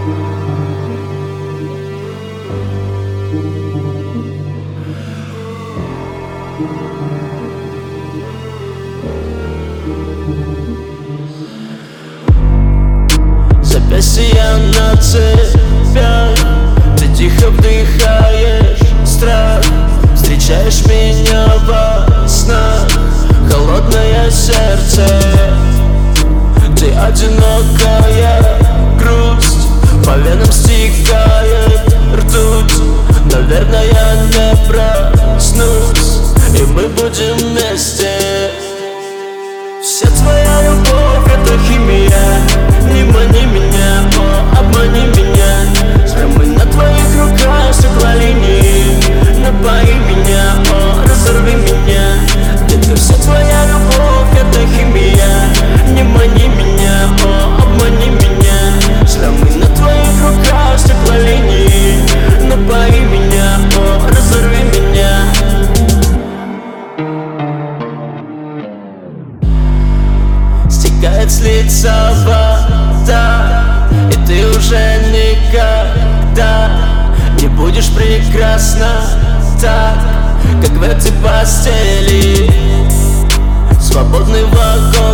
Запястья на цепях, ты тихо вдыхаешь страх. Встречаешь меня во снах, холодное сердце. Ты одинокая грусть, по венам стекает ртуть. Наверное, я не проснусь, и мы будем вместе. Вся твоя любовь — это химия. Не мани меня, о, обмани меня. Шрамы на твоих руках, стеклолинии. Напои меня, о, разорви меня. Это вся твоя любовь, это химия. Не мани меня, о, обмани меня. Шрамы на твоих руках, стеклолинии. Напои меня, о, разорви меня. Стекает с лица вода, и ты уже никогда не будешь прекрасна так, как в этой постели. Свободный вагон